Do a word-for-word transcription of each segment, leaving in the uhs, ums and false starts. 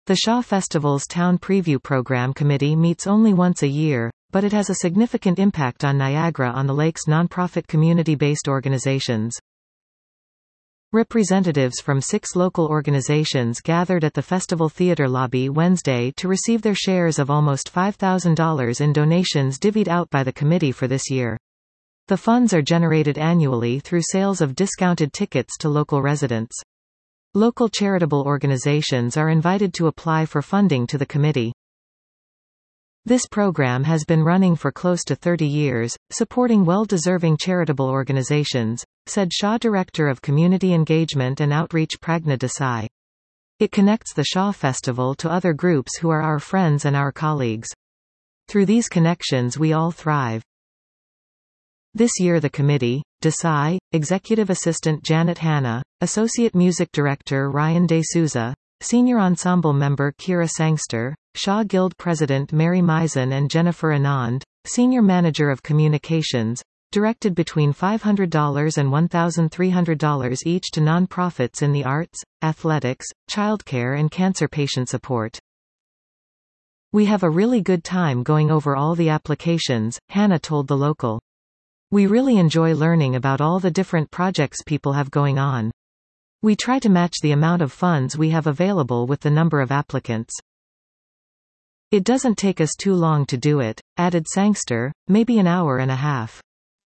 The Shaw Festival's Town Preview Program Committee meets only once a year, but it has a significant impact on Niagara-on-the-Lake's nonprofit community-based organizations. Representatives from six local organizations gathered at the festival theater lobby Wednesday to receive their shares of almost five thousand dollars in donations divvied out by the committee for this year. The funds are generated annually through sales of discounted tickets to local residents. Local charitable organizations are invited to apply for funding to the committee. This program has been running for close to thirty years, supporting well-deserving charitable organizations, said Shaw Director of Community Engagement and Outreach Pragna Desai. It connects the Shaw Festival to other groups who are our friends and our colleagues. Through these connections we all thrive. This year the committee, Desai, Executive Assistant Janet Hanna, Associate Music Director Ryan De Souza, Senior Ensemble Member Kira Sangster, Shaw Guild President Mary Misen and Jennifer Anand, Senior Manager of Communications, directed between five hundred dollars and one thousand three hundred dollars each to nonprofits in the arts, athletics, childcare and cancer patient support. We have a really good time going over all the applications, Hannah told The Local. We really enjoy learning about all the different projects people have going on. We try to match the amount of funds we have available with the number of applicants. It doesn't take us too long to do it, added Sangster, maybe an hour and a half.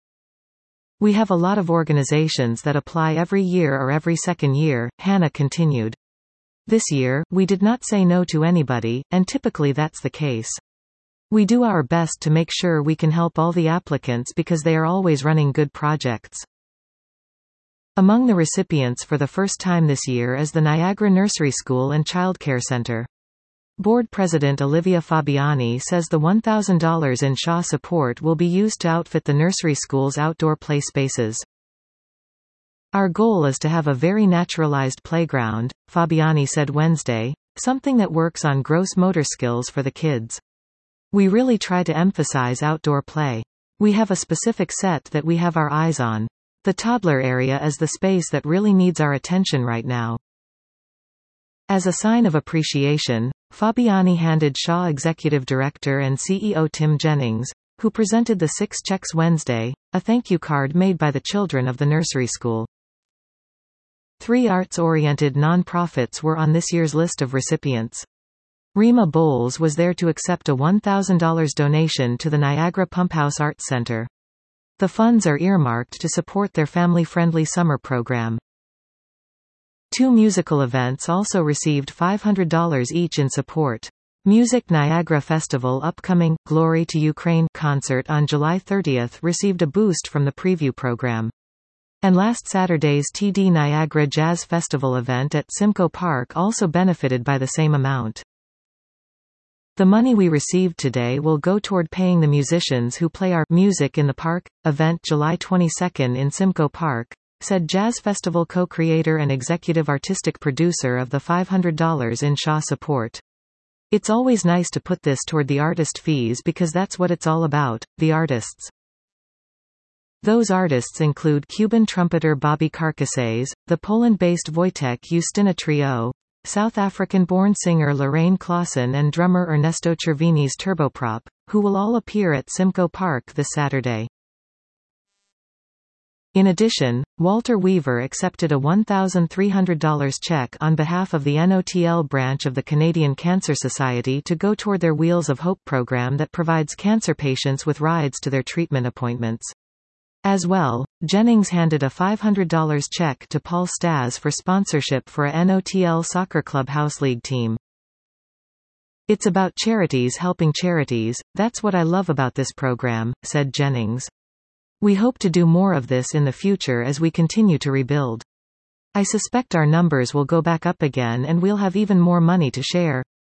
We have a lot of organizations that apply every year or every second year, Hannah continued. This year, we did not say no to anybody, and typically that's the case. We do our best to make sure we can help all the applicants because they are always running good projects. Among the recipients for the first time this year is the Niagara Nursery School and Childcare Center. Board President Olivia Fabiani says the one thousand dollars in Shaw support will be used to outfit the nursery school's outdoor play spaces. Our goal is to have a very naturalized playground, Fabiani said Wednesday, something that works on gross motor skills for the kids. We really try to emphasize outdoor play. We have a specific set that we have our eyes on. The toddler area is the space that really needs our attention right now. As a sign of appreciation, Fabiani handed Shaw Executive Director and C E O Tim Jennings, who presented the six checks Wednesday, a thank you card made by the children of the nursery school. Three arts-oriented non-profits were on this year's list of recipients. Rima Bowles was there to accept a one thousand dollars donation to the Niagara Pumphouse Arts Center. The funds are earmarked to support their family-friendly summer program. Two musical events also received five hundred dollars each in support. Music Niagara Festival upcoming Glory to Ukraine concert on July thirtieth received a boost from the preview program. And last Saturday's T D Niagara Jazz Festival event at Simcoe Park also benefited by the same amount. The money we received today will go toward paying the musicians who play our Music in the Park event July twenty-second in Simcoe Park, said Jazz Festival co-creator and executive artistic producer of the five hundred dollars in Shaw support. It's always nice to put this toward the artist fees because that's what it's all about, the artists. Those artists include Cuban trumpeter Bobby Carcasses, the Poland-based Wojtek Justyna Trio, South African-born singer Lorraine Clausen and drummer Ernesto Cervini's Turboprop, who will all appear at Simcoe Park this Saturday. In addition, Walter Weaver accepted a one thousand three hundred dollars check on behalf of the N O T L branch of the Canadian Cancer Society to go toward their Wheels of Hope program that provides cancer patients with rides to their treatment appointments. As well, Jennings handed a five hundred dollars check to Paul Stas for sponsorship for a N O T L Soccer Club House League team. It's about charities helping charities, that's what I love about this program, said Jennings. We hope to do more of this in the future as we continue to rebuild. I suspect our numbers will go back up again and we'll have even more money to share.